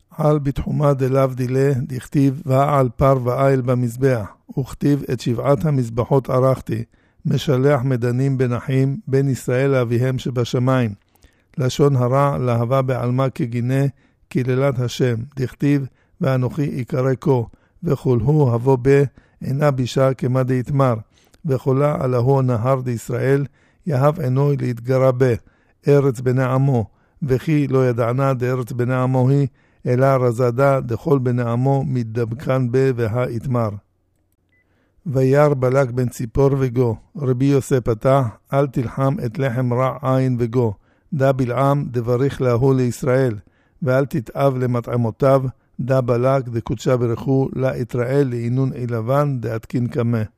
על בתחומה דלאו דילה, דכתיב ועל פר ואיל במזבח, וכתיב את 7 המזבחות ערכתי, משלח מדנים בין אחים, בין ישראל לאביהם שבשמיים. לשון הרע להבה בעלמה כגינה, קללת השם, דכתיב ואנוכי יקרא כה, וכל הוא הבוא בה, אינה בישה כמה דהתמר, וחולה עלהו נהר דישראל, יהב עינוי להתגרה בה, ארץ בני עמו, וכי לא ידענה דארץ בני עמו היא, אלא רזדה דכל בני עמו מתדבקן בה והאתמר. וירא בלק בן ציפור וגו, רבי יוסף פתח, אל תלחם את לחם רע עין וגו, דא בלעם דבריך להוא לישראל, ואל תתאב למטעמותיו, דא בלק דקודשה ברכו, לה יתראל לעינון עילבן דעתקין קמה.